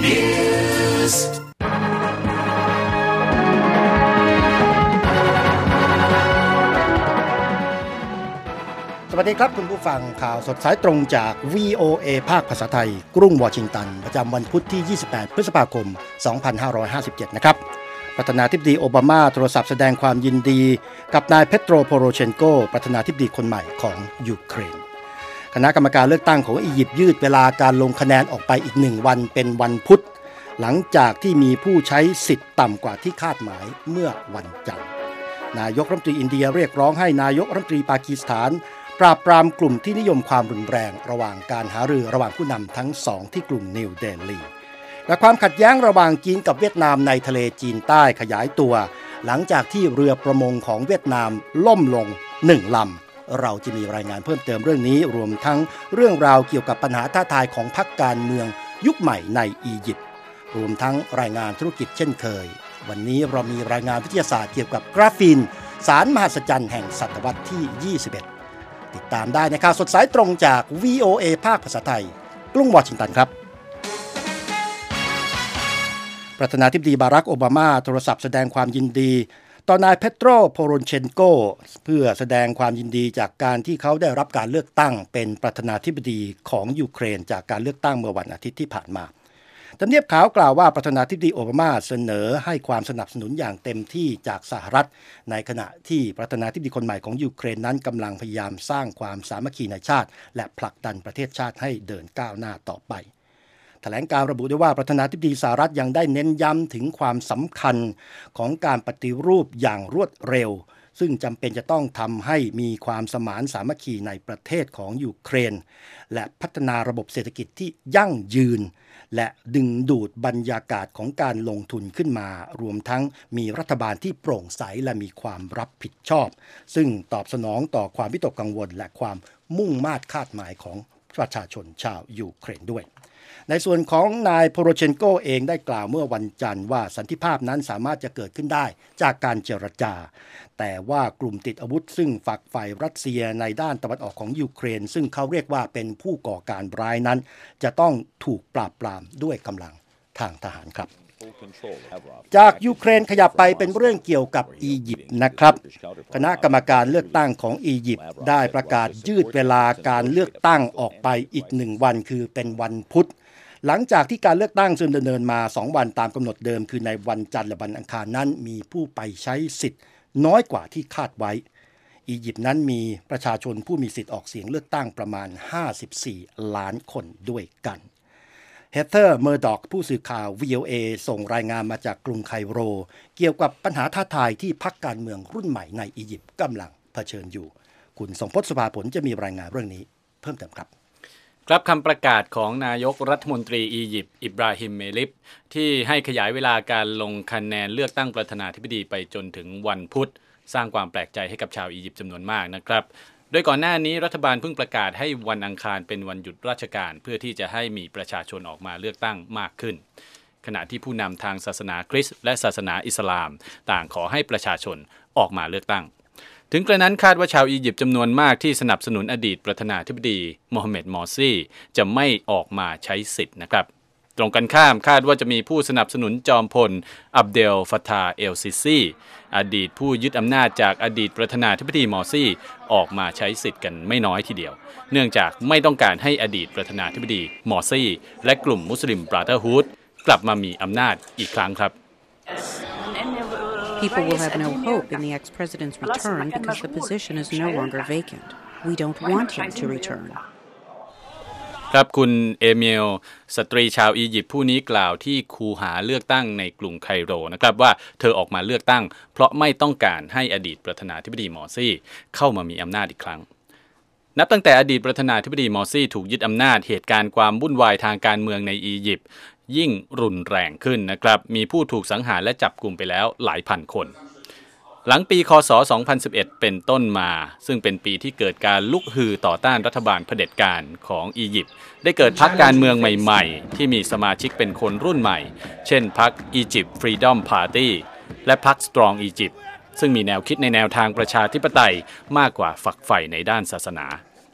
Newsสวัสดีครับคุณผู้ฟังข่าวสดสายตรงจาก VOA ภาคภาษาไทยกรุงวอชิงตันประจำวันพุธที่28พฤษภาคม2557นะครับประธานาธิบดีโอบามาโทรศัพท์แสดงความยินดีกับนายเปโตรโพโรเชนโกประธานาธิบดีคนใหม่ของยูเครนคณะกรรมการเลือกตั้งของอียิปต์ยืดเวลาการลงคะแนนออกไปอีก1วันเป็นวันพุธหลังจากที่มีผู้ใช้สิทธิ์ต่ำกว่าที่คาดหมายเมื่อวันจันทร์นายกรัฐมนตรีอินเดียเรียกร้องให้นายกรัฐมนตรีปากีสถานปราบปรามกลุ่มที่นิยมความรุนแรงระหว่างการหารือระหว่างผู้นำทั้งสองที่กรุงนิวเดลีและความขัดแย้งระหว่างจีนกับเวียดนามในทะเลจีนใต้ขยายตัวหลังจากที่เรือประมงของเวียดนามล่มลง1ลำเราจะมีรายงานเพิ่มเติมเรื่องนี้รวมทั้งเรื่องราวเกี่ยวกับปัญหาท้าทายของพรรคการเมืองยุคใหม่ในอียิปต์รวมทั้งรายงานธุรกิจเช่นเคยวันนี้เรามีรายงานวิทยาศาสตร์เกี่ยวกับกราฟีนสารมหัศจรรย์แห่งศตวรรษที่21ติดตามได้ในข่าวสดสายตรงจาก VOA ภาคภาษาไทยกรุงวอชิงตันครับประธานาธิบดีบารักโอบามาโทรศัพท์แสดงความยินดีต่อนายเปโตรโพโรเชนโกเพื่อแสดงความยินดีจากการที่เขาได้รับการเลือกตั้งเป็นประธานาธิบดีของยูเครนจากการเลือกตั้งเมื่อวันอาทิตย์ที่ผ่านมาทำเนียบขาวกล่าวว่าประธานาธิบดีโอบามาเสนอให้ความสนับสนุนอย่างเต็มที่จากสหรัฐในขณะที่ประธานาธิบดีคนใหม่ของยูเครนนั้นกำลังพยายามสร้างความสามัคคีในชาติและผลักดันประเทศชาติให้เดินก้าวหน้าต่อไปแถลงการระบุด้วยว่าประธานาธิบดีสหรัฐยังได้เน้นย้ำถึงความสำคัญของการปฏิรูปอย่างรวดเร็วซึ่งจำเป็นจะต้องทำให้มีความสมานสามัคคีในประเทศของยูเครนและพัฒนาระบบเศรษฐกิจที่ยั่งยืนและดึงดูดบรรยากาศของการลงทุนขึ้นมารวมทั้งมีรัฐบาลที่โปร่งใสและมีความรับผิดชอบซึ่งตอบสนองต่อความวิตกกังวลและความมุ่งมา่คาดหมายของประชาชนชาวยูเครนด้วยในส่วนของนายโพโรเชนโกเองได้กล่าวเมื่อวันจันทร์ว่าสันติภาพนั้นสามารถจะเกิดขึ้นได้จากการเจรจาแต่ว่ากลุ่มติดอาวุธซึ่งฝักใฝ่รัสเซียในด้านตะวันออกของยูเครนซึ่งเขาเรียกว่าเป็นผู้ก่อการร้ายนั้นจะต้องถูกปราบปรามด้วยกำลังทางทหารครับจากยูเครนขยับไปเป็นเรื่องเกี่ยวกับอียิปต์นะครับคณะกรรมการเลือกตั้งของอียิปต์ได้ประกาศยืดเวลาการเลือกตั้งออกไปอีก1วันคือเป็นวันพุธหลังจากที่การเลือกตั้งซึ่งดำเนินมา2วันตามกำหนดเดิมคือในวันจันทร์และวันอังคารนั้นมีผู้ไปใช้สิทธิ์น้อยกว่าที่คาดไว้อียิปต์นั้นมีประชาชนผู้มีสิทธิ์ออกเสียงเลือกตั้งประมาณ54ล้านคนด้วยกันเฮเธอร์เมอร์ดอกผู้สื่อข่าว VOA ส่งรายงานมาจากกรุงไคโรเกี่ยวกับปัญหาท้าทายที่พรรคการเมืองรุ่นใหม่ในอียิปต์กำลังเผชิญอยู่คุณสมพศ สุภาผลจะมีรายงานเรื่องนี้เพิ่มเติมครับครับคำประกาศของนายกรัฐมนตรีอียิปต์อิบราฮิมเมลิฟที่ให้ขยายเวลาการลงคะแนนเลือกตั้งประธานาธิบดีไปจนถึงวันพุธสร้างความแปลกใจให้กับชาวอียิปต์จำนวนมากนะครับโดยก่อนหน้านี้รัฐบาลเพิ่งประกาศให้วันอังคารเป็นวันหยุดราชการเพื่อที่จะให้มีประชาชนออกมาเลือกตั้งมากขึ้นขณะที่ผู้นำทางศาสนาคริสต์และศาสนาอิสลามต่างขอให้ประชาชนออกมาเลือกตั้งถึงกระนั้นคาดว่าชาวอียิปต์จำนวนมากที่สนับสนุนอดีตประธานาธิบดีโมฮัมเหม็ด มอร์ซีจะไม่ออกมาใช้สิทธิ์นะครับตรงกันข้ามคาดว่าจะมีผู้สนับสนุนจอมพลอับเดลฟัตตาห์ เอลซิซีอดีตผู้ยึดอำนาจจากอดีตประธานาธิบดีมอร์ซีออกมาใช้สิทธิ์กันไม่น้อยทีเดียวเนื่องจากไม่ต้องการให้อดีตประธานาธิบดีมอร์ซีและกลุ่มมุสลิมบราเธอร์ฮูดกลับมามีอำนาจอีกครั้งครับ People will have no hope in the ex-president's return because the position is no longer vacant. We don't want him to return. ครับคุณเอเมลสตรีชาวอียิปต์ผู้นี้กล่าวที่คูหาเลือกตั้งในกรุงไคโรนะครับว่าเธอออกมาเลือกตั้งเพราะไม่ต้องการให้อดีตประธานาธิบดีมอร์ซีเข้ามามีอำนาจอีกครั้งนับตั้งแต่อดีตประธานาธิบดีมอร์ซีถูกยึดอำนาจเหตุการณ์ความวุ่นวายทางการเมืองในอียิปต์ยิ่งรุนแรงขึ้นนะครับมีผู้ถูกสังหารและจับกุมไปแล้วหลายพันคนหลังปีคศ2011เป็นต้นมาซึ่งเป็นปีที่เกิดการลุกฮือต่อต้านรัฐบาลเผด็จการของอียิปต์ได้เกิดพรรคการเมืองใหม่ๆที่มีสมาชิกเป็นคนรุ่นใหม่เช่นพรรค Egypt Freedom Party และพรรค Strong Egypt ซึ่งมีแนวคิดในแนวทางประชาธิปไตยมากกว่าฝักใฝ่ในด้านศาสนา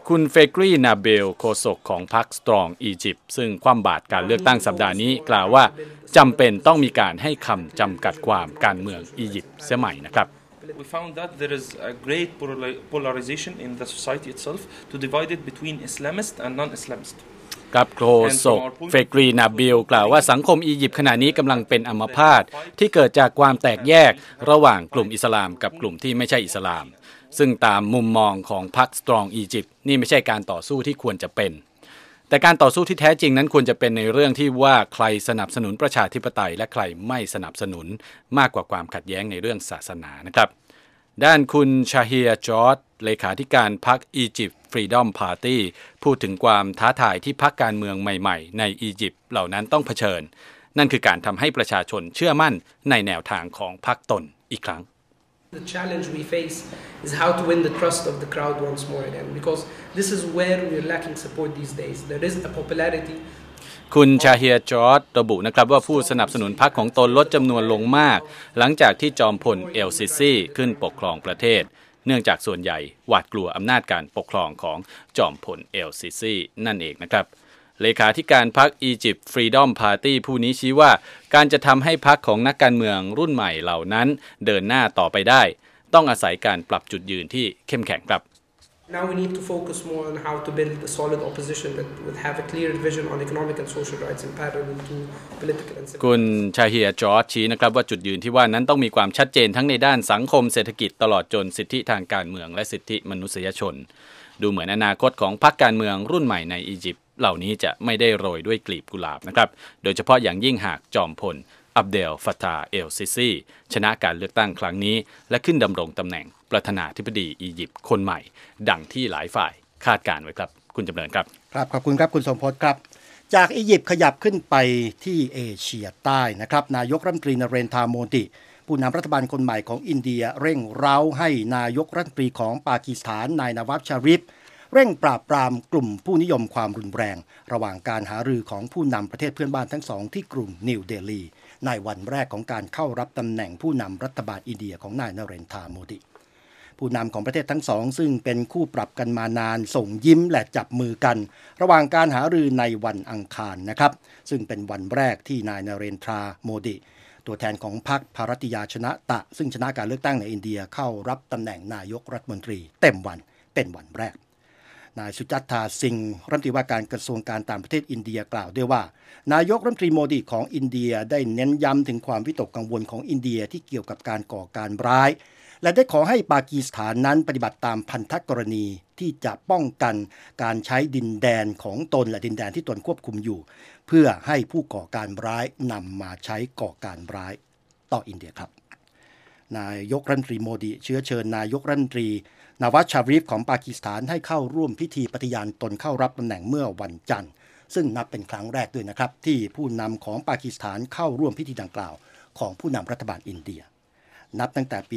คุณเฟกรีนาเบลโฆษกของพรรค Strong Egypt ซึ่งคว่ำบาตรการเลือกตั้งสัปดาห์นี้กล่าวว่าจำเป็นต้องมีการให้คำจำกัดความการเมืองอียิปต์เสียใหม่นะครับ We found that there is a great polarization in the society itself to divide it between Islamist and non-Islamist กับโฆษกเฟกรีนาบิลกล่าวว่าสังคมอียิปต์ขณะนี้กำลังเป็นอัมพาตที่เกิดจากความแตกแยกระหว่างกลุ่มอิสลามกับกลุ่มที่ไม่ใช่อิสลามซึ่งตามมุมมองของพรรค Strong Egypt นี่ไม่ใช่การต่อสู้ที่ควรจะเป็นแต่การต่อสู้ที่แท้จริงนั้นควรจะเป็นในเรื่องที่ว่าใครสนับสนุนประชาธิปไตยและใครไม่สนับสนุนมากกว่าความขัดแย้งในเรื่องศาสนานะครับด้านคุณชาเฮียจอร์จเลขาธิการพรรค Egypt Freedom Party พูดถึงความท้าทายที่พรรคการเมืองใหม่ๆในอียิปต์เหล่านั้นต้องเผชิญนั่นคือการทำให้ประชาชนเชื่อมั่นในแนวทางของพรรคตนอีกครั้ง The challenge we face is how to win the trust of the crowd once more again, because this is where we're lacking support these days. There is a popularity. คุณชาเฮียจอร์จระบุนะครับว่าผู้สนับสนุนพรรคของตนลดจำนวนลงมากหลังจากที่จอมพลเอลซิซีขึ้นปกครองประเทศเนื่องจากส่วนใหญ่หวาดกลัวอำนาจการปกครองของจอมพลเอลซิซีนั่นเองนะครับเลขาธิการพรรค Egypt Freedom Party ผู้นี้ชี้ว่าการจะทำให้พรรคของนักการเมืองรุ่นใหม่เหล่านั้นเดินหน้าต่อไปได้ต้องอาศัยการปรับจุดยืนที่เข้มแข็งครับ Now we need to focus more on how to build a solid opposition that would have a clear vision on economic and social rights in parallel to political and civil. คุณชาเฮียจอร์จชี้นะครับว่าจุดยืนที่ว่านั้นต้องมีความชัดเจนทั้งในด้านสังคมเศรษฐกิจตลอดจนสิทธิทางการเมืองและสิทธิมนุษยชนดูเหมือนอนาคตของพรรคการเมืองรุ่นใหม่ในอียิปต์เหล่านี้จะไม่ได้โรยด้วยกลีบกุหลาบนะครับโดยเฉพาะอย่างยิ่งหากจอมพลอับเดลฟัตตาเอลซิซีชนะการเลือกตั้งครั้งนี้และขึ้นดำรงตำแหน่งประธานาธิบดีอียิปต์คนใหม่ดังที่หลายฝ่ายคาดการไว้ครับคุณจำเริญครับครับขอบคุณครับคุณสมพศครับจากอียิปต์ขยับขึ้นไปที่เอเชียใต้นะครับนายกรัฐมนตรีนเรนทราโมดิผู้นำรัฐบาลคนใหม่ของอินเดียเร่งเร้าให้นายกรัฐมนตรีของปากีสถานนายนาวาบชาริฟเร่งปราบปรามกลุ่มผู้นิยมความรุนแรงระหว่างการหารือของผู้นำประเทศเพื่อนบ้านทั้งสองที่กรุงนิวเดลีในวันแรกของการเข้ารับตำแหน่งผู้นำรัฐบาลอินเดียของนายนเรนทราโมดิผู้นำของประเทศทั้งสองซึ่งเป็นคู่ปรับกันมานานส่งยิ้มและจับมือกันระหว่างการหารือในวันอังคารนะครับซึ่งเป็นวันแรกที่นายนเรนทราโมดิตัวแทนของพรรคภารติยาชนะตะซึ่งชนะการเลือกตั้งในอินเดียเข้ารับตำแหน่งนายกรัฐมนตรีเต็มวันเป็นวันแรกนายสุจัตตาซิงห์รัฐมนตรีว่าการกระทรวงการต่างประเทศอินเดียกล่าวด้วยว่านายกรัฐมนตรีโมดีของอินเดียได้เน้นย้ำถึงความวิตกกังวลของอินเดียที่เกี่ยวกับการก่อการร้ายและได้ขอให้ปากีสถานนั้นปฏิบัติตามพันธกรณีที่จะป้องกันการใช้ดินแดนของตนและดินแดนที่ตนควบคุมอยู่เพื่อให้ผู้ก่อการร้ายนำมาใช้ก่อการร้ายต่ออินเดียครับนายกรัฐมนตรีโมดีเชื้อเชิญนายกรัฐมนตรีนาวาซชาริฟของปากีสถานให้เข้าร่วมพิธีปฏิญาณตนเข้ารับตำแหน่งเมื่อวันจันทร์ซึ่งนับเป็นครั้งแรกด้วยนะครับที่ผู้นำของปากีสถานเข้าร่วมพิธีดังกล่าวของผู้นำรัฐบาลอินเดียนับตั้งแต่ปี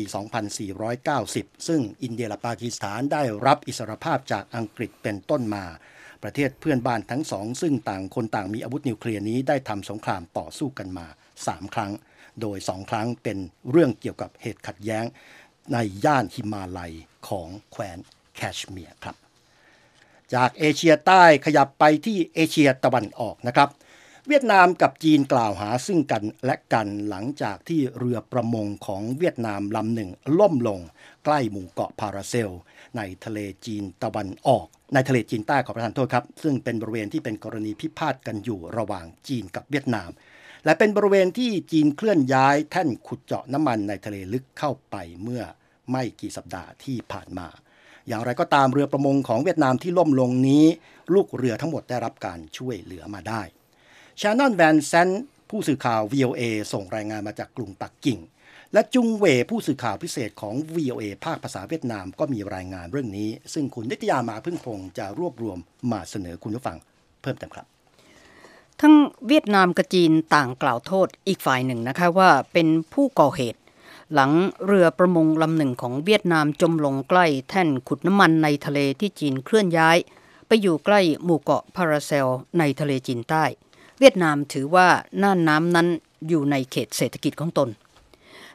2490 ซึ่งอินเดียและปากีสถานได้รับอิสรภาพจากอังกฤษเป็นต้นมาประเทศเพื่อนบ้านทั้งสองซึ่งต่างคนต่างมีอาวุธนิวเคลียร์นี้ได้ทำสงครามต่อสู้กันมา3ครั้งโดย2ครั้งเป็นเรื่องเกี่ยวกับเหตุขัดแย้งในย่านหิมาลัยของแคว้นแคชเมียร์ครับจากเอเชียใต้ขยับไปที่เอเชียตะวันออกนะครับเวียดนามกับจีนกล่าวหาซึ่งกันและกันหลังจากที่เรือประมงของเวียดนามลำหนึ่งล่มลงใกล้หมู่เกาะพาราเซลในทะเลจีนตะวันออกในทะเลจีนใต้ขอประทานโทษครับซึ่งเป็นบริเวณที่เป็นกรณีพิพาทกันอยู่ระหว่างจีนกับเวียดนามและเป็นบริเวณที่จีนเคลื่อนย้ายแท่นขุดเจาะน้ำมันในทะเลลึกเข้าไปเมื่อไม่กี่สัปดาห์ที่ผ่านมาอย่างไรก็ตามเรือประมงของเวียดนามที่ล่มลงนี้ลูกเรือทั้งหมดได้รับการช่วยเหลือมาได้ชานอนแวนแซนผู้สื่อข่าว VOA ส่งรายงานมาจากกรุงปักกิ่งและจุงเว่ยผู้สื่อข่าวพิเศษของ VOA ภาคภาษาเวียดนามก็มีรายงานเรื่องนี้ซึ่งคุณนิตยามาพึ่งพงษ์จะรวบรวมมาเสนอคุณผู้ฟังเพิ่มเติมครับทั้งเวียดนามกับจีนต่างกล่าวโทษอีกฝ่ายหนึ่งนะคะว่าเป็นผู้ก่อเหตุหลังเรือประมงลำหนึ่งของเวียดนามจมลงใกล้แท่นขุดน้ำมันในทะเลที่จีนเคลื่อนย้ายไปอยู่ใกล้หมู่เกาะพาราเซลในทะเลจีนใต้เวียดนามถือว่าน่านน้ำนั้นอยู่ในเขตเศรษฐกิจของตน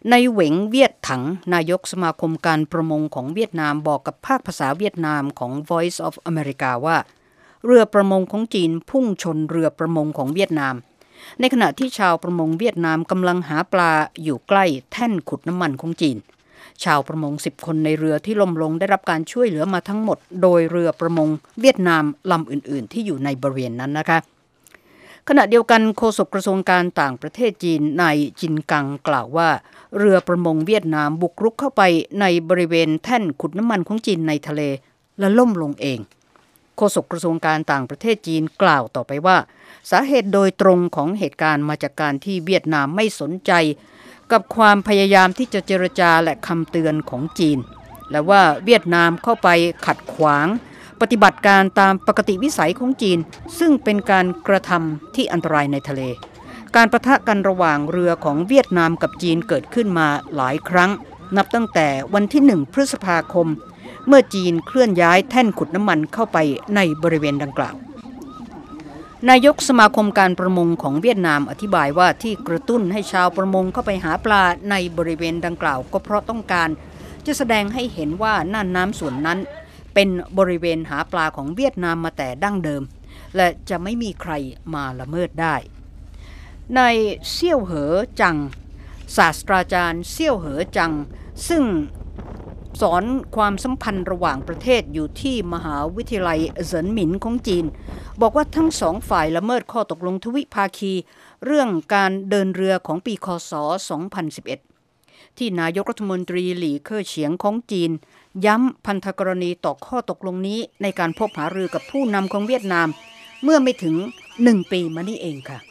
ในเหวงเวียดถังนายกสมาคมการประมงของเวียดนามบอกกับภาคภาษาเวียดนามของ Voice of America ว่าเรือประมงของจีนพุ่งชนเรือประมงของเวียดนามในขณะที่ชาวประมงเวียดนามกำลังหาปลาอยู่ใกล้แท่นขุดน้ำมันของจีนชาวประมง10คนในเรือที่ล่มลงได้รับการช่วยเหลือมาทั้งหมดโดยเรือประมงเวียดนามลำอื่นๆที่อยู่ในบริเวณนั้นนะคะขณะเดียวกันโฆษกกระทรวงการต่างประเทศจีนนายจินกังกล่าวว่าเรือประมงเวียดนามบุกรุกเข้าไปในบริเวณแท่นขุดน้ำมันของจีนในทะเลและล่มลงเองโฆษกกระทรวงการต่างประเทศจีนกล่าวต่อไปว่าสาเหตุโดยตรงของเหตุการณ์มาจากการที่เวียดนามไม่สนใจกับความพยายามที่จะเจรจาและคำเตือนของจีนและว่าเวียดนามเข้าไปขัดขวางปฏิบัติการตามปกติวิสัยของจีนซึ่งเป็นการกระทำที่อันตรายในทะเลการปะทะกันระหว่างเรือของเวียดนามกับจีนเกิดขึ้นมาหลายครั้งนับตั้งแต่วันที่1 พฤษภาคมเมื่อจีนเคลื่อนย้ายแท่นขุดน้ำมันเข้าไปในบริเวณดังกล่าวนายกสมาคมการประมงของเวียดนามอธิบายว่าที่กระตุ้นให้ชาวประมงเข้าไปหาปลาในบริเวณดังกล่าวก็เพราะต้องการจะแสดงให้เห็นว่าน่านน้ำส่วนนั้นเป็นบริเวณหาปลาของเวียดนามมาแต่ดั้งเดิมและจะไม่มีใครมาละเมิดได้นายเซี่ยวเหอจังศาสตราจารย์เซี่ยวเหอจังซึ่งสอนความสัมพันธ์ระหว่างประเทศอยู่ที่มหาวิทยาลัยเซินหมินของจีนบอกว่าทั้งสองฝ่ายละเมิดข้อตกลงทวิภาคีเรื่องการเดินเรือของปีค.ศ. 2011ที่นายกรัฐมนตรีหลี่เค่อเฉียงของจีนย้ำพันธกรณีต่อข้อตกลงนี้ในการพบหารือกับผู้นำของเวียดนามเมื่อไม่ถึง1 ปีมานี้เองค่ะ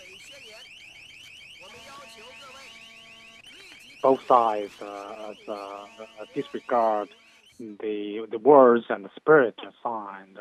Both sides disregard the words and the spirit signed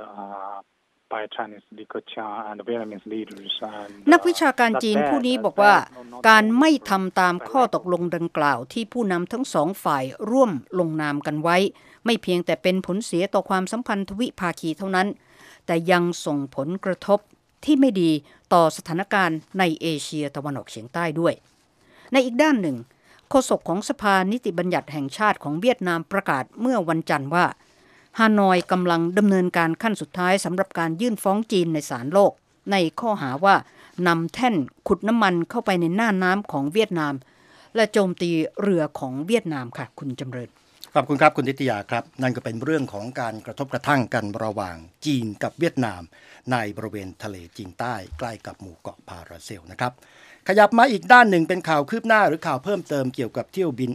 by Chinese Li Keqiang and Vietnamese leaders. นักวิชาการจีนผู้นี้บอกว่าการไม่ทำตามข้อตกลงดังกล่าวที่ผู้นำทั้งสองฝ่ายร่วมลงนามกันไว้ไม่เพียงแต่เป็นผลเสียต่อความสัมพันธ์ทวิภาคีเท่านั้นแต่ยังส่งผลกระทบที่ไม่ดีต่อสถานการณ์ในเอเชียตะวันออกเฉียงใต้ด้วยในอีกด้านหนึ่งโฆษกของสภานิติบัญญัติแห่งชาติของเวียดนามประกาศเมื่อวันจันทร์ว่าฮานอยกำลังดำเนินการขั้นสุดท้ายสำหรับการยื่นฟ้องจีนในศาลโลกในข้อหาว่านำแท่นขุดน้ำมันเข้าไปในน่านน้ำของเวียดนามและโจมตีเรือของเวียดนามค่ะคุณจำเริญขอบคุณครับคุณทิตยาครับนั่นก็เป็นเรื่องของการกระทบกระทั่งกันระหว่างจีนกับเวียดนามในบริเวณทะเลจีนใต้ใกล้กับหมู่เกาะพาราเซลนะครับขยับมาอีกด้านหนึ่งเป็นข่าวคืบหน้าหรือข่าวเพิ่มเติมเกี่ยวกับเที่ยวบิน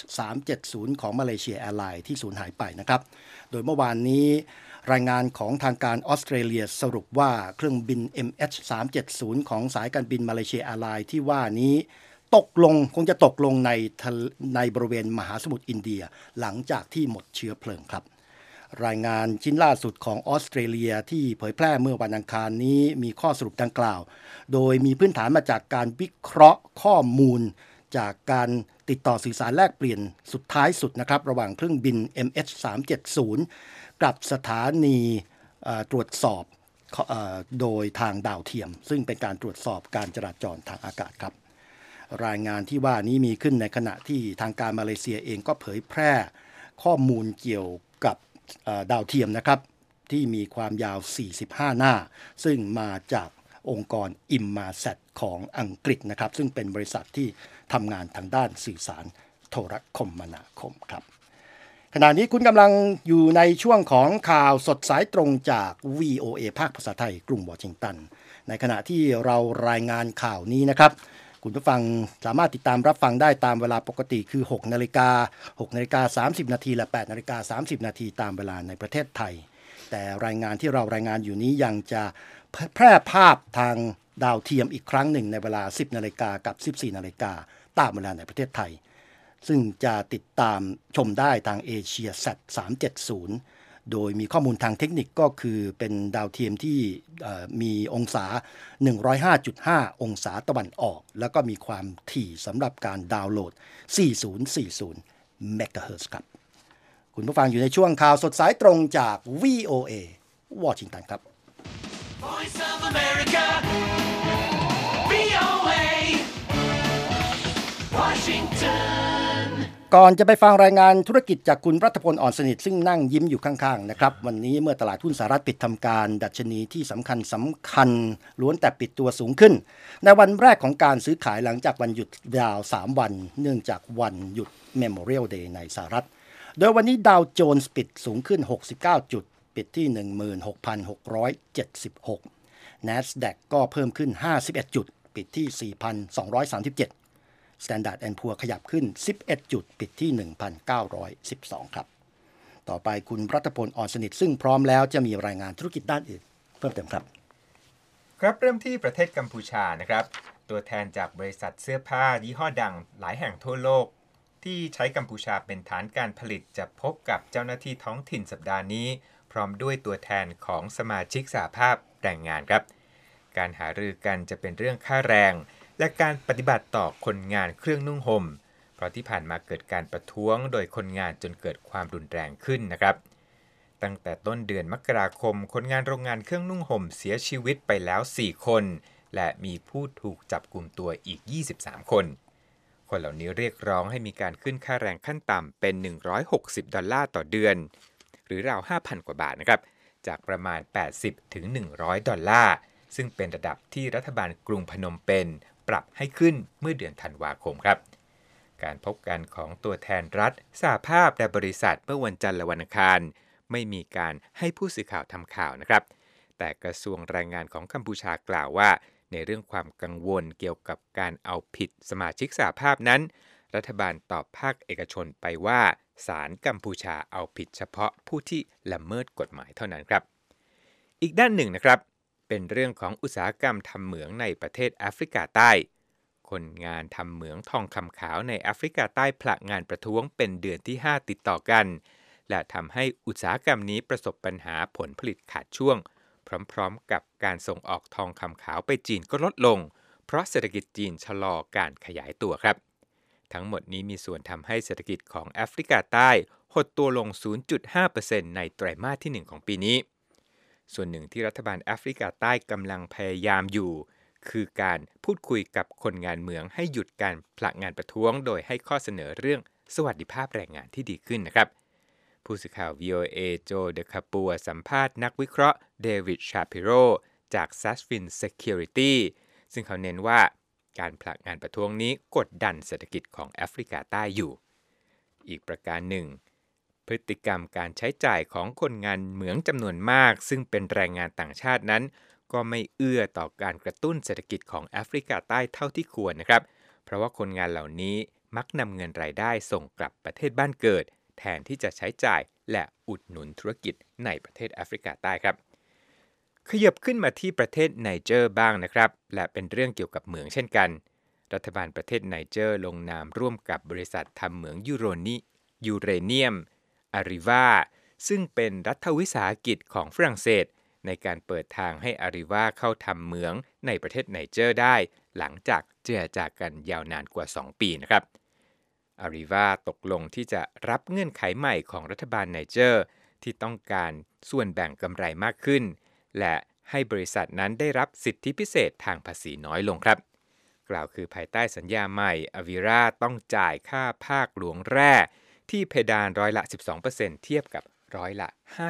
MH370 ของมาเลเซียแอร์ไลน์ที่สูญหายไปนะครับโดยเมื่อวานนี้รายงานของทางการออสเตรเลียสรุปว่าเครื่องบิน MH370 ของสายการบินมาเลเซียแอร์ไลน์ที่ว่านี้คงจะตกลงในบริเวณมหาสมุทรอินเดียหลังจากที่หมดเชื้อเพลิงครับรายงานชิ้นล่าสุดของออสเตรเลียที่เผยแพร่เมื่อวันอังคารนี้มีข้อสรุปดังกล่าวโดยมีพื้นฐานมาจากการวิเคราะห์ข้อมูลจากการติดต่อสื่อสารแลกเปลี่ยนสุดท้ายสุดนะครับระหว่างเครื่องบิน MH370 กับสถานีตรวจสอบโดยทางดาวเทียมซึ่งเป็นการตรวจสอบการจราจรทางอากาศครับรายงานที่ว่านี้มีขึ้นในขณะที่ทางการมาเลเซียเองก็เผยแพร่ข้อมูลเกี่ยวกับดาวเทียมนะครับที่มีความยาว 45 หน้าซึ่งมาจากองค์กร Inmarsat ของอังกฤษนะครับซึ่งเป็นบริษัทที่ทำงานทางด้านสื่อสารโทรคมนาคมครับขณะนี้คุณกำลังอยู่ในช่วงของข่าวสดสายตรงจาก VOA ภาคภาษาไทยกรุงวอชิงตันในขณะที่เรารายงานข่าวนี้นะครับคุณผู้ฟังสามารถติดตามรับฟังได้ตามเวลาปกติคือ 6:30 น. 30 นาทีและ 8:30 น. ตามเวลาในประเทศไทยแต่รายงานที่เรารายงานอยู่นี้ยังจะแพร่ภาพทางดาวเทียมอีกครั้งหนึ่งในเวลา 10:00 น. กับ 14:00 น. ตามเวลาในประเทศไทยซึ่งจะติดตามชมได้ทางเอเชีย SAT 370โดยมีข้อมูลทางเทคนิคก็คือเป็นดาวเทียมที่มีองศา 105.5 องศาตะวันออกแล้วก็มีความถี่สำหรับการดาวน์โหลด 4040 เมกะเฮิรตซ์ครับคุณผู้ฟังอยู่ในช่วงข่าวสดสายตรงจาก VOA วอชิงตันครับ Voice of America VOA Washington ก่อนจะไปฟังรายงานธุรกิจจากคุณรัฐพลอ่อนสนิทซึ่งนั่งยิ้มอยู่ข้างๆนะครับวันนี้เมื่อตลาดหุ้นสหรัฐปิดทำการดัชนีที่สำคัญล้วนแต่ปิดตัวสูงขึ้นในวันแรกของการซื้อขายหลังจากวันหยุดยาว3วันเนื่องจากวันหยุด Memorial Day ในสหรัฐโดยวันนี้ดาวโจนส์ปิดสูงขึ้น69จุดปิดที่ 16,676 NASDAQ ก็เพิ่มขึ้น51จุดปิดที่ 4,237Standard & Poor's ขยับขึ้น11จุดปิดที่ 1,912 ครับต่อไปคุณรัฐพลอ่อนสนิทซึ่งพร้อมแล้วจะมีรายงานธุรกิจด้านอื่นเพิ่มเติมครับครับเริ่มที่ประเทศกัมพูชานะครับตัวแทนจากบริษัทเสื้อผ้ายี่ห้อดังหลายแห่งทั่วโลกที่ใช้กัมพูชาเป็นฐานการผลิตจะพบกับเจ้าหน้าที่ท้องถิ่นสัปดาห์นี้พร้อมด้วยตัวแทนของสมาชิกสหภาพแรงงานครับการหารือกันจะเป็นเรื่องค่าแรงและการปฏิบัติต่อคนงานเครื่องนุ่งห่มเพราะที่ผ่านมาเกิดการประท้วงโดยคนงานจนเกิดความรุนแรงขึ้นนะครับตั้งแต่ต้นเดือนมกราคมคนงานโรงงานเครื่องนุ่งห่มเสียชีวิตไปแล้ว4คนและมีผู้ถูกจับกุมตัวอีก23คนคนเหล่านี้เรียกร้องให้มีการขึ้นค่าแรงขั้นต่ำเป็น$160ต่อเดือนหรือราว 5,000 กว่าบาทนะครับจากประมาณ$80 ถึง$100ซึ่งเป็นระดับที่รัฐบาลกรุงพนมเปญปรับให้ขึ้นเมื่อเดือนธันวาคมครับการพบกันของตัวแทนรัฐสหภาพและบริษัทเมื่อวันจันทร์และวันอังคารไม่มีการให้ผู้สื่อข่าวทำข่าวนะครับแต่กระทรวงแรงงานของกัมพูชากล่าวว่าในเรื่องความกังวลเกี่ยวกับการเอาผิดสมาชิกสหภาพนั้นรัฐบาลตอบภาคเอกชนไปว่าศาลกัมพูชาเอาผิดเฉพาะผู้ที่ละเมิดกฎหมายเท่านั้นครับอีกด้านหนึ่งนะครับเป็นเรื่องของอุตสาหกรรมทำเหมืองในประเทศแอฟริกาใต้คนงานทำเหมืองทองคำขาวในแอฟริกาใต้ผละงานประท้วงเป็นเดือนที่5ติดต่อกันและทำให้อุตสาหกรรมนี้ประสบปัญหาผลผลิตขาดช่วงพร้อมๆกับการส่งออกทองคำขาวไปจีนก็ลดลงเพราะเศรษฐกิจจีนชะลอการขยายตัวครับทั้งหมดนี้มีส่วนทำให้เศรษฐกิจของแอฟริกาใต้หดตัวลง 0.5% ในไตรมาสที่1ของปีนี้ส่วนหนึ่งที่รัฐบาลแอฟริกาใต้กำลังพยายามอยู่คือการพูดคุยกับคนงานเหมืองให้หยุดการผละงานประท้วงโดยให้ข้อเสนอเรื่องสวัสดิภาพแรงงานที่ดีขึ้นนะครับผู้สื่อข่าว VOA โจเดคาปัวสัมภาษณ์นักวิเคราะห์เดวิดชาปิโรจาก Sasfin Security ซึ่งเขาเน้นว่าการผละงานประท้วงนี้กดดันเศรษฐกิจของแอฟริกาใต้อยู่อีกประการหนึ่งพฤติกรรมการใช้จ่ายของคนงานเหมืองจำนวนมากซึ่งเป็นแรงงานต่างชาตินั้นก็ไม่เอื้อต่อการกระตุ้นเศรษฐกิจของแอฟริกาใต้เท่าที่ควรนะครับเพราะว่าคนงานเหล่านี้มักนำเงินรายได้ส่งกลับประเทศบ้านเกิดแทนที่จะใช้จ่ายและอุดหนุนธุรกิจในประเทศแอฟริกาใต้ครับขยับขึ้นมาที่ประเทศไนเจอร์บ้างนะครับและเป็นเรื่องเกี่ยวกับเหมืองเช่นกันรัฐบาลประเทศไนเจอร์ลงนามร่วมกับบริษัททำเหมืองยูเรเนียมอาริวาซึ่งเป็นรัฐวิสาหกิจของฝรั่งเศสในการเปิดทางให้อาริวาเข้าทำเหมืองในประเทศไนเจอร์ได้หลังจากเจรจากันยาวนานกว่า2ปีนะครับอาริวาตกลงที่จะรับเงื่อนไขใหม่ของรัฐบาลไนเจอร์ที่ต้องการส่วนแบ่งกำไรมากขึ้นและให้บริษัทนั้นได้รับสิทธิพิเศษทางภาษีน้อยลงครับกล่าวคือภายใต้สัญญาใหม่อาริวาต้องจ่ายค่าภาคหลวงแร่ที่เพดานร้อยละ 12% เทียบกับร้อยละ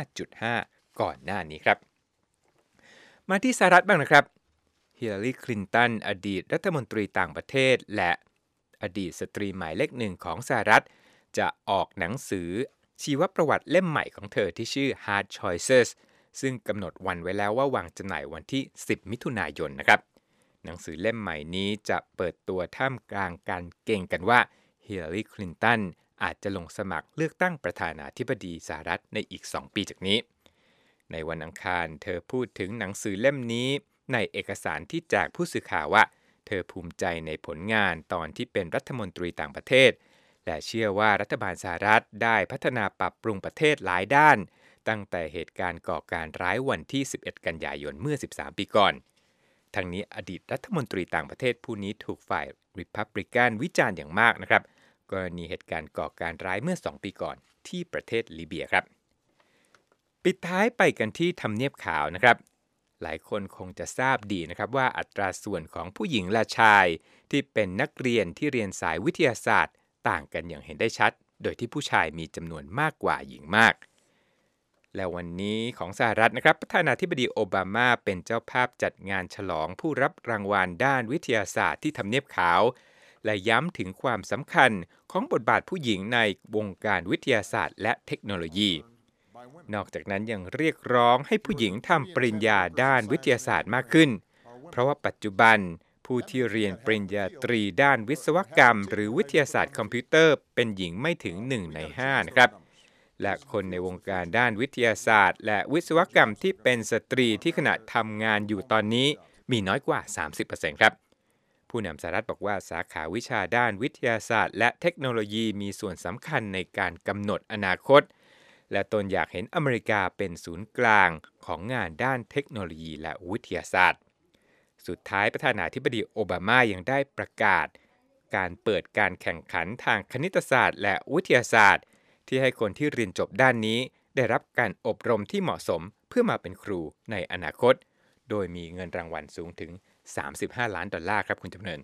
5.5 ก่อนหน้านี้ครับมาที่สหรัฐบ้างนะครับฮิลลารีคลินตันอดีตรัฐมนตรีต่างประเทศและอดีตสตรีหมายเลขหนึ่งของสหรัฐจะออกหนังสือชีวประวัติเล่มใหม่ของเธอที่ชื่อ Hard Choices ซึ่งกำหนดวันไว้แล้วว่าวางจำหน่ายวันที่10มิถุนายนนะครับหนังสือเล่มใหม่นี้จะเปิดตัวท่ามกลางการเก่งกันว่าฮิลลารีคลินตันอาจจะลงสมัครเลือกตั้งประธานาธิบดีสหรัฐในอีก2ปีจากนี้ในวันอังคารเธอพูดถึงหนังสือเล่มนี้ในเอกสารที่แจกผู้สื่อข่าวว่าเธอภูมิใจในผลงานตอนที่เป็นรัฐมนตรีต่างประเทศและเชื่อว่ารัฐบาลสหรัฐได้พัฒนาปรับปรุงประเทศหลายด้านตั้งแต่เหตุการณ์ก่อการร้ายวันที่11กันยายนเมื่อ13ปีก่อนทั้งนี้อดีตรัฐมนตรีต่างประเทศผู้นี้ถูกฝ่ายริพับลิกันวิจารณ์อย่างมากนะครับกรณีเหตุการณ์ก่อการร้ายเมื่อ2ปีก่อนที่ประเทศลิเบียครับปิดท้ายไปกันที่ทำเนียบขาวนะครับหลายคนคงจะทราบดีนะครับว่าอัตราส่วนของผู้หญิงและชายที่เป็นนักเรียนที่เรียนสายวิทยาศาสตร์ต่างกันอย่างเห็นได้ชัดโดยที่ผู้ชายมีจำนวนมากกว่าหญิงมากและวันนี้ของสหรัฐนะครับประธานาธิบดีโอบามาเป็นเจ้าภาพจัดงานฉลองผู้รับรางวัลด้านวิทยาศาสตร์ที่ทำเนียบขาวและย้ำถึงความสำคัญของบทบาทผู้หญิงในวงการวิทยาศาสตร์และเทคโนโลยีนอกจากนั้นยังเรียกร้องให้ผู้หญิงทำปริญญาด้านวิทยาศาสตร์มากขึ้นเพราะว่าปัจจุบันผู้ที่เรียนปริญญาตรีด้านวิศวกรรมหรือวิทยาศาสตร์คอมพิวเตอร์เป็นหญิงไม่ถึง1 ใน 5นะครับและคนในวงการด้านวิทยาศาสตร์และวิศวกรรมที่เป็นสตรีที่ขณะทำงานอยู่ตอนนี้มีน้อยกว่า 30% ครับผู้นำสหรัฐบอกว่าสาขาวิชาด้านวิทยาศาสตร์และเทคโนโลยีมีส่วนสำคัญในการกำหนดอนาคตและตนอยากเห็นอเมริกาเป็นศูนย์กลางของงานด้านเทคโนโลยีและวิทยาศาสตร์สุดท้ายประธานาธิบดีโอบามายังได้ประกาศการเปิดการแข่งขันทางคณิตศาสตร์และวิทยาศาสตร์ที่ให้คนที่เรียนจบด้านนี้ได้รับการอบรมที่เหมาะสมเพื่อมาเป็นครูในอนาคตโดยมีเงินรางวัลสูงถึง$35 ล้านครับคุณจำเนิน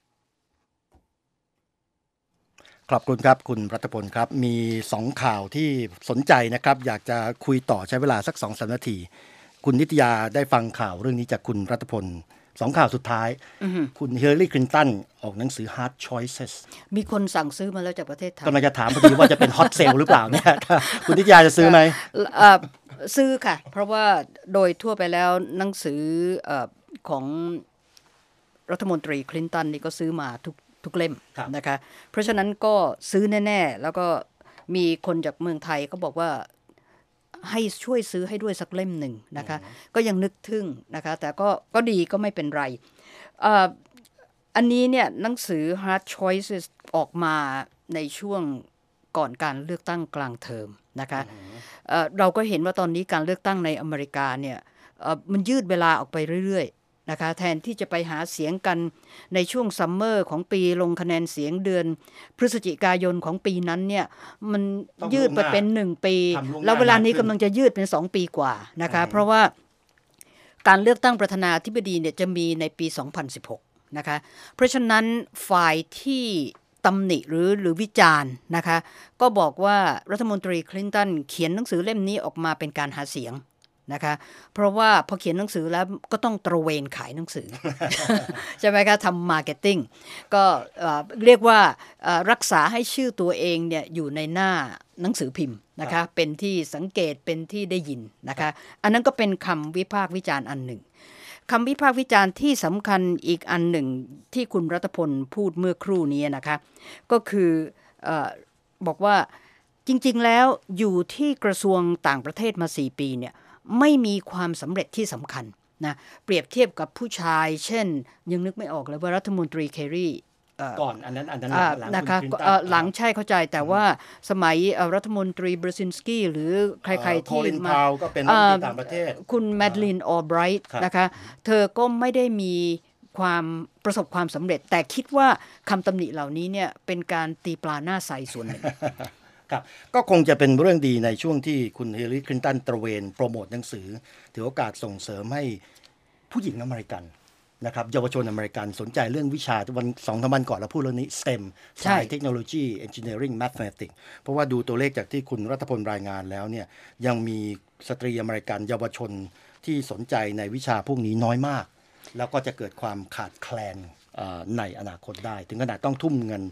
ขอบคุณครับคุณรัตพลครับมี2ข่าวที่สนใจนะครับอยากจะคุยต่อใช้เวลาสัก 2-3 นาทีคุณนิตยาได้ฟังข่าวเรื่องนี้จากคุณรัตพล2ข่าวสุดท้ายคุณฮิลลารีคลินตันออกหนังสือ Hard Choices มีคนสั่งซื้อมาแล้วจากประเทศไทยกำลังจะถามพอดีว่าจะเป็นฮอตเซลหรือเปล่าเนี่ยคุณนิตยาจะซื้อไหมซื้อค่ะเพราะว่าโดยทั่วไปแล้วหนังสือของรัฐมนตรีคลินตันนี่ก็ซื้อมาทุกเล่มนะคะเพราะฉะนั้นก็ซื้อแน่ๆแล้วก็มีคนจากเมืองไทยก็บอกว่าให้ช่วยซื้อให้ด้วยสักเล่มหนึ่งนะคะก็ยังนึกถึงนะคะแต่ก็ดีก็ไม่เป็นไรอันนี้เนี่ยหนังสือ Hard Choices ออกมาในช่วงก่อนการเลือกตั้งกลางเทอมนะคะเราก็เห็นว่าตอนนี้การเลือกตั้งในอเมริกาเนี่ยมันยืดเวลาออกไปเรื่อยๆนะคะแทนที่จะไปหาเสียงกันในช่วงซัมเมอร์ของปีลงคะแนนเสียงเดือนพฤศจิกายนของปีนั้นเนี่ยมันยืดไปเป็น1 ปีแล้วเวลานี้กำลังจะยืดเป็น2 ปีกว่านะคะเพราะว่าการเลือกตั้งประธานาธิบดีเนี่ยจะมีในปี2016นะคะเพราะฉะนั้นฝ่ายที่ตำหนิหรือวิจารณ์นะคะก็บอกว่ารัฐมนตรีคลินตันเขียนหนังสือเล่มนี้ออกมาเป็นการหาเสียงนะคะเพราะว่าพอเขียนหนังสือแล้วก็ต้องตระเวนขายหนังสือ ใช่ไหมคะทำมาร์เก็ตติ้งก็เรียกว่ารักษาให้ชื่อตัวเองเนี่ยอยู่ในหน้าหนังสือพิมพ์นะคะเป็นที่สังเกตเป็นที่ได้ยินนะคะอันนั้นก็เป็นคำวิพากษ์วิจารณ์อันหนึ่งคำวิพากษ์วิจารณ์ที่สำคัญอีกอันหนึ่งที่คุณรัตพลพูดเมื่อครู่นี้นะคะก็คือบอกว่าจริงๆแล้วอยู่ที่กระทรวงต่างประเทศมา4 ปีเนี่ยไม่มีความสำเร็จที่สำคัญนะเปรียบเทียบกับผู้ชายเช่นยังนึกไม่ออกเลยว่ารัฐมนตรีเครีก่อนอันนั้นหลังนะคะหลังใช่เข้าใจแต่ว่าสมัยรัฐมนตรีบริซินสกี้หรือใครๆที่มาก็เป็นรัฐมนตรีต่างประเทศคุณแมดลินออไบรท์นะคะเธอก็ไม่ได้มีความประสบความสำเร็จแต่คิดว่าคำตำหนิเหล่านี้เนี่ยเป็นการตีปลาหน้าใสส่วนหนึ่งก็คงจะเป็นเรื่องดีในช่วงที่คุณฮิลลารีคลินตันตระเวนโปรโมทหนังสือถือโอกาสส่งเสริมให้ผู้หญิงอเมริกันนะครับเยาวชนอเมริกันสนใจเรื่องวิชาวัน2 วันก่อนเราพูดเรื่องนี้ STEM Science Technology Engineering Mathematics เพราะว่าดูตัวเลขจากที่คุณรัตพลรายงานแล้วเนี่ยยังมีสตรีอเมริกันเยาวชนที่สนใจในวิชาพวกนี้น้อยมากแล้วก็จะเกิดความขาดแคลนในอนาคตได้ถึงขนาดต้องทุ่มเงิน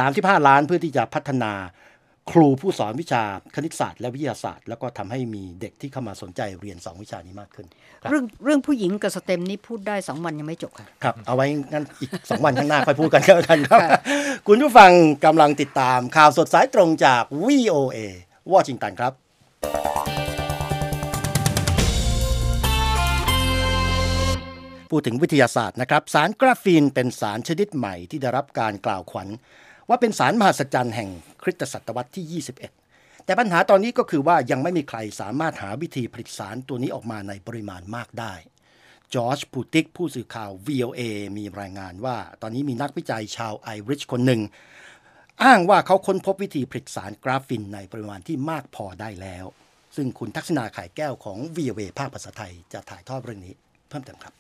35 ล้านเพื่อที่จะพัฒนาครูผู้สอนวิชาคณิตศาสตร์และวิทยาศาสตร์แล้วก็ทำให้มีเด็กที่เข้ามาสนใจเรียน2 วิชานี้มากขึ้นเรื่องผู้หญิงกับสเต็มนี่พูดได้2 วันยังไม่จบค่ะครับเอาไว้งั้นอีก2 วันข้างหน้าค่อยพูดกันครับคุณผู้ฟังกำลังติดตามข่าวสดสายตรงจาก VOA วอชิงตันครับพูดถึงวิทยาศาสตร์นะครับสารกราฟีนเป็นสารชนิดใหม่ที่ได้รับการกล่าวขวัญว่าเป็นสารมหัศจรรย์แห่งคริสตศตวรรษที่21แต่ปัญหาตอนนี้ก็คือว่ายังไม่มีใครสามารถหาวิธีผลิตสารตัวนี้ออกมาในปริมาณมากได้จอร์จพูติกผู้สื่อข่าว VOA มีรายงานว่าตอนนี้มีนักวิจัยชาวไอริชคนหนึ่งอ้างว่าเขาค้นพบวิธีผลิตสารกราฟีนในปริมาณที่มากพอได้แล้วซึ่งคุณทักษณา ข่ายแก้วของ VOA ภาคภาษาไทยจะถ่ายทอดเรื่องนี้เพิ่มเติมครับ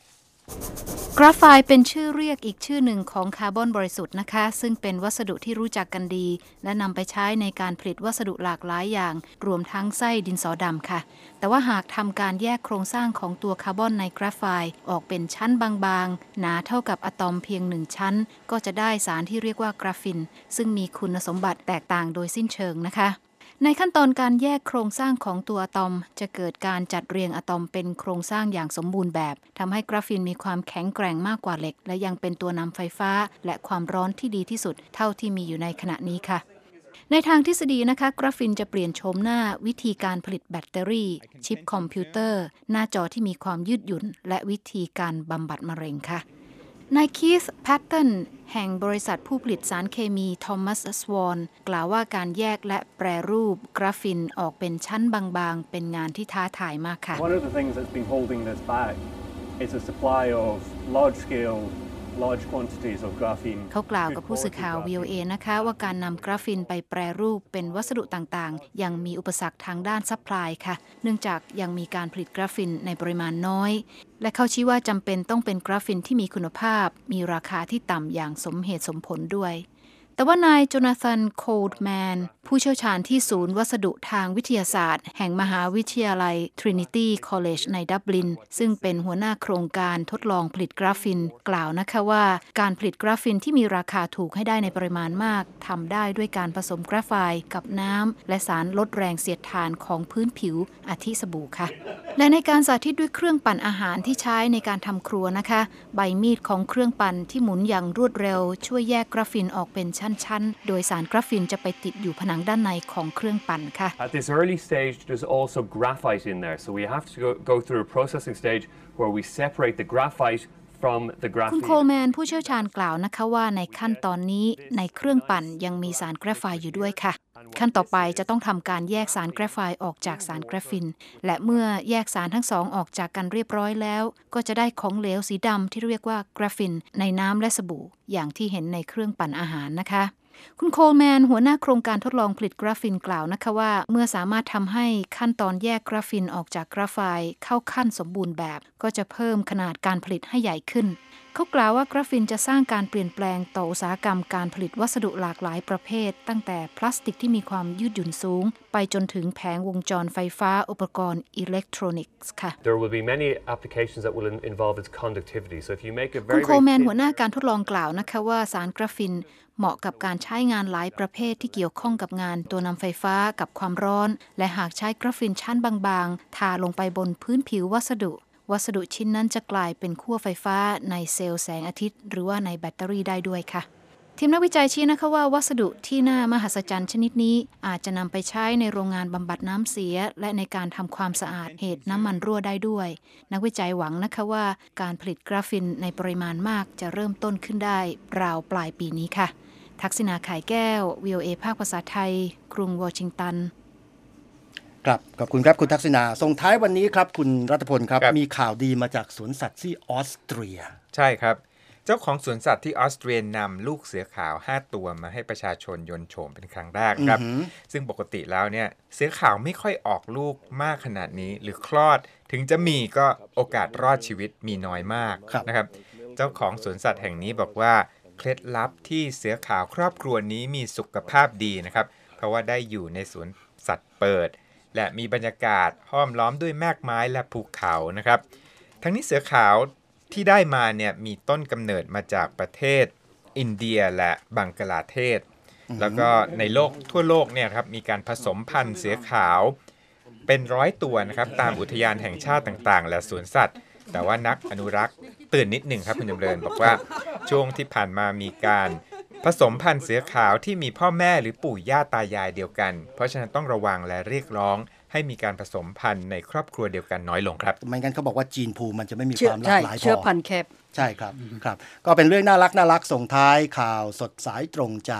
กราไฟต์เป็นชื่อเรียกอีกชื่อหนึ่งของคาร์บอนบริสุทธิ์นะคะซึ่งเป็นวัสดุที่รู้จักกันดีและนำไปใช้ในการผลิตวัสดุหลากหลายอย่างรวมทั้งไส้ดินสอดำค่ะแต่ว่าหากทำการแยกโครงสร้างของตัวคาร์บอนในกราไฟต์ออกเป็นชั้นบางๆหนาเท่ากับอะตอมเพียง1ชั้นก็จะได้สารที่เรียกว่ากราฟินซึ่งมีคุณสมบัติแตกต่างโดยสิ้นเชิงนะคะในขั้นตอนการแยกโครงสร้างของตัวอะตอมจะเกิดการจัดเรียงอะตอมเป็นโครงสร้างอย่างสมบูรณ์แบบทำให้กราฟินมีความแข็งแกร่งมากกว่าเหล็กและยังเป็นตัวนำไฟฟ้าและความร้อนที่ดีที่สุดเท่าที่มีอยู่ในขณะนี้ค่ะในทางทฤษฎีนะคะกราฟินจะเปลี่ยนโฉมหน้าวิธีการผลิตแบตเตอรี่ชิปคอมพิวเตอร์หน้าจอที่มีความยืดหยุ่นและวิธีการบำบัดมะเร็งค่ะนายคีธ แพตตันแห่งบริษัทผู้ผลิตสารเคมีทอมัส สวอนกล่าวว่าการแยกและแปรรูปกราฟินออกเป็นชั้นบางๆเป็นงานที่ท้าทายมากค่ะ One of the things that's been holding this back is a supply of large-scale large quantities of graphene เขากล่าวกับผู้สื่อข่าว VOA นะคะว่าการนำกราฟินไปแปรรูปเป็นวัสดุต่างๆยังมีอุปสรรคทางด้านซัพพลายค่ะเนื่องจากยังมีการผลิตกราฟินในปริมาณน้อยและเขาชี้ว่าจำเป็นต้องเป็นกราฟินที่มีคุณภาพมีราคาที่ต่ำอย่างสมเหตุสมผลด้วยแต่ว่านายโจนาธาน โคลด์แมนผู้เชี่ยวชาญที่ศูนย์วัสดุทางวิทยาศาสตร์แห่งมหาวิทยาลัย Trinity College ในดับลินซึ่งเป็นหัวหน้าโครงการทดลองผลิตกราฟินกล่าวนะคะว่าการผลิตกราฟินที่มีราคาถูกให้ได้ในปริมาณมากทำได้ด้วยการผสมกราไฟต์กับน้ำและสารลดแรงเสียดทานของพื้นผิวอาทิสบู่ค่ะและในการสาธิตด้วยเครื่องปั่นอาหารที่ใช้ในการทำครัวนะคะใบมีดของเครื่องปั่นที่หมุนอย่างรวดเร็วช่วยแยกกราฟินออกเป็นชั้นๆโดยสารกราฟินจะไปติดอยู่ผนังด้านในของเครื่องปั่นค่ะ At this early stage there's also graphite in there so we have to go through a processing stage where we separate the graphite from the graphene คุณโคลแมนผู้เชี่ยวชาญกล่าวนะคะว่าในขั้นตอนนี้ในเครื่องปั่นยังมีสารกราไฟต์อยู่ด้วยค่ะขั้นต่อไปจะต้องทำการแยกสารกราไฟต์ออกจากสารกราฟินและเมื่อแยกสารทั้งสองออกจากกันเรียบร้อยแล้วก็จะได้ของเหลวสีดำที่เรียกว่ากราฟินในน้ำและสบู่อย่างที่เห็นในเครื่องปั่นอาหารนะคะคุณโคลแมนหัวหน้าโครงการทดลองผลิตกราฟินกล่าวนะคะว่าเมื่อสามารถทำให้ขั้นตอนแยกกราฟินออกจากกราไฟต์เข้าขั้นสมบูรณ์แบบก็จะเพิ่มขนาดการผลิตให้ใหญ่ขึ้นเขากล่าวว่ากราฟินจะสร้างการเปลี่ยนแปลงต่ออุตสาหกรรมการผลิตวัสดุหลากหลายประเภทตั้งแต่พลาสติกที่มีความยืดหยุ่นสูงไปจนถึงแผงวงจรไฟฟ้าอุปกรณ์อิเล็กทรอนิกส์ค่ะ There will be many applications that will involve its conductivity so if you make a คุณ very โคลแมนหัวหน้าการทดลองกล่าวนะคะว่าสารกราฟินเหมาะกับการใช้งานหลายประเภทที่เกี่ยวข้องกับงานตัวนำไฟฟ้ากับความร้อนและหากใช้กราฟินชั้นบางๆทาลงไปบนพื้นผิววัสดุชิ้นนั้นจะกลายเป็นขั้วไฟฟ้าในเซลล์แสงอาทิตย์หรือว่าในแบตเตอรี่ได้ด้วยค่ะทีมนักวิจัยชี้นะคะว่าวัสดุที่น่ามหัศจรรย์ชนิดนี้อาจจะนำไปใช้ในโรงงานบำบัดน้ำเสียและในการทำความสะอาดเหตุน้ำมันรั่วได้ด้วยนักวิจัยหวังนะคะว่าการผลิตกราฟินในปริมาณมากจะเริ่มต้นขึ้นได้ราวปลายปีนี้ค่ะทักษิณาข่ายแก้ว VOA ภาคภาษาไทยกรุงวอชิงตันครับขอบคุณครับคุณทักษิณาส่งท้ายวันนี้ครับคุณรัตพลครับมีข่าวดีมาจากสวนสัตว์ที่ออสเตรียใช่ครับเจ้าของสวนสัตว์ที่ออสเตรียนำลูกเสือขาว5ตัวมาให้ประชาชนยนต์โฉมเป็นครั้งแรกครับซึ่งปกติแล้วเนี่ยเสือขาวไม่ค่อยออกลูกมากขนาดนี้หรือคลอดถึงจะมีก็โอกาสรอดชีวิตมีน้อยมากนะครับเจ้าของสวนสัตว์แห่งนี้บอกว่าเคล็ดลับที่เสือขาวครอบครัวนี้มีสุขภาพดีนะครับเพราะว่าได้อยู่ในสวนสัตว์เปิดและมีบรรยากาศห้อมล้อมด้วยแมกไม้และภูเขานะครับทั้งนี้เสือขาวที่ได้มาเนี่ยมีต้นกำเนิดมาจากประเทศอินเดียและบังกลาเทศแล้วก็ในทั่วโลกเนี่ยครับมีการผสมพันธุ์เสือขาวเป็น100ตัวนะครับตามอุทยานแห่งชาติต่างๆและสวนสัตว์แต่ว่านักอนุรักษ์ตื่นนิดหนึ่งครับคุณจำเริญบอกว่าช่วงที่ผ่านมามีการผสมพันธุ์เสือขาวที่มีพ่อแม่หรือปู่ย่าตายายเดียวกันเพราะฉะนั้นต้องระวังและเรียกร้องให้มีการผสมพันธุ์ในครอบครัวเดียวกันน้อยลงครับไม่งั้นเขาบอกว่าจีนพูมันจะไม่มีความหลากหลายพอเชื้อพันธุ์แคบใช่ครับครับก็เป็นเรื่องน่ารักส่งท้ายข่าวสดสายตรงจาก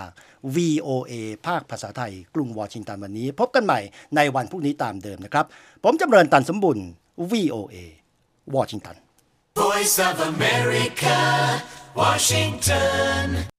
VOA ภาคภาษาไทยกรุงวอชิงตันวันนี้พบกันใหม่ในวันพรุ่งนี้ตามเดิมนะครับผมจำเริญตันสมบุญ VOA วอชิงตัน Voice of America Washington